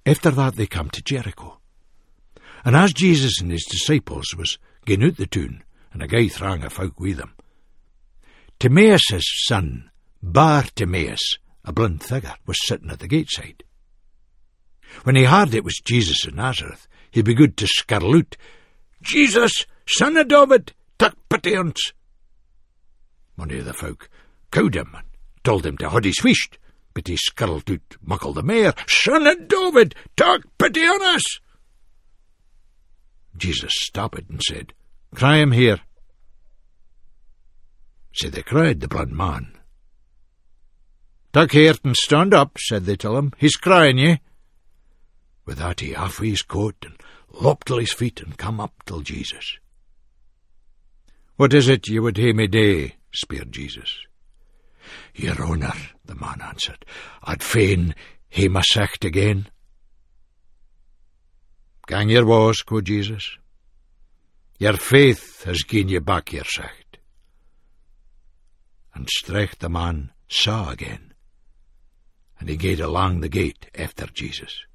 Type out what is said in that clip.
After that they come to Jericho. And as Jesus and his disciples was going out the town, and a gay throng of folk with them, Timaeus' son, Bartimaeus, a blind figure, was sitting at the gate side. When he heard it was Jesus of Nazareth, he began to skirl out, "Jesus, son of David, take pity on us." One of the folk cowed him and told him to hold his feast, but he skirled out muckle the mayor, "Son of David, take pity on us." Jesus stopped and said, "Cry him here." So they cried the blind man. "Take heart and stand up," said they to him. "He's crying ye." With that he off his coat and lopped till his feet and come up till Jesus. "What is it you would hae me do?" speered Jesus. "Your honour," the man answered, "I'd fain hae my sight again." "Gang your wa's," quoth Jesus. "Your faith has gi'n you back your sight." And straight the man saw again, and he gaed along the gate after Jesus.